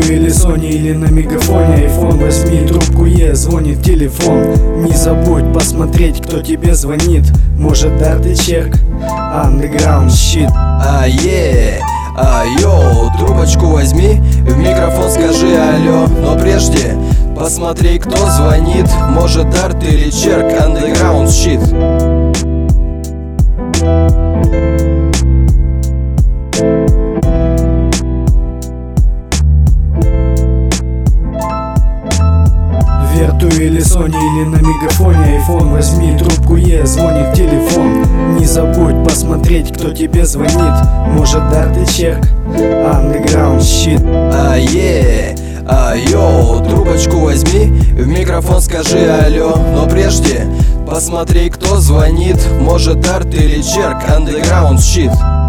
или Sony, или на мегафоне iPhone, возьми трубку, звонит телефон. Не забудь посмотреть, кто тебе звонит. Может, Дарт и Черк, Underground Shit. Йоу, трубочку возьми, в микрофон скажи алло. Но прежде посмотри, кто звонит. Может, Дарт или Черк, Underground Shit. Верту или Sony, или на мегафоне iPhone, возьми трубку, звонит телефон. Не забудь посмотреть, кто тебе звонит. Может, Дарт и Черк, Underground Shit. Йоу, трубочку возьми, в микрофон скажи алло. Но прежде посмотри, кто звонит. Может, Дарт или Черк, Underground Shit.